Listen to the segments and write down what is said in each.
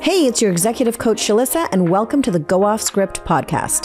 Hey, it's your executive coach, Shalissa, and welcome to the Go Off Script podcast.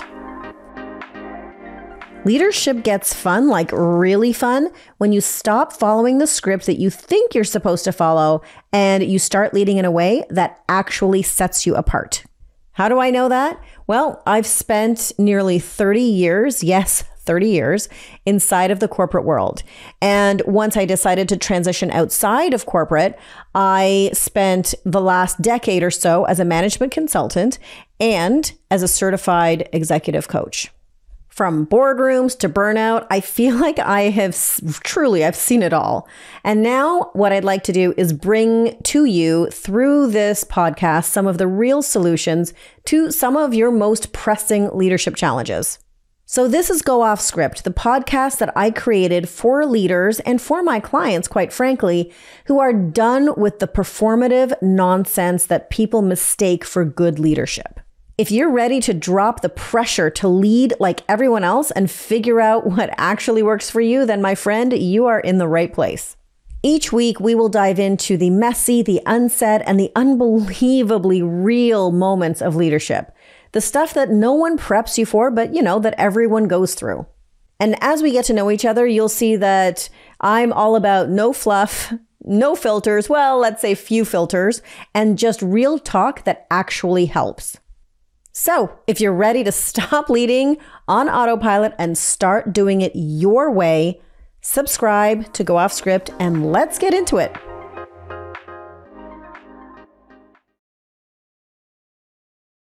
Leadership gets fun, like really fun, when you stop following the script that you think you're supposed to follow and you start leading in a way that actually sets you apart. How do I know that? Well, I've spent nearly 30 years, yes, 30 years inside of the corporate world. And once I decided to transition outside of corporate, I spent the last decade or so as a management consultant and as a certified executive coach. From boardrooms to burnout, I feel like I've seen it all. And now what I'd like to do is bring to you through this podcast some of the real solutions to some of your most pressing leadership challenges. So this is Go Off Script, the podcast that I created for leaders and for my clients, quite frankly, who are done with the performative nonsense that people mistake for good leadership. If you're ready to drop the pressure to lead like everyone else and figure out what actually works for you, then my friend, you are in the right place. Each week, we will dive into the messy, the unsaid, and the unbelievably real moments of leadership. The stuff that no one preps you for, but that everyone goes through. And as we get to know each other, you'll see that I'm all about no fluff, no filters, well, let's say few filters, and just real talk that actually helps. So if you're ready to stop leading on autopilot and start doing it your way, subscribe to Go Off Script and let's get into it.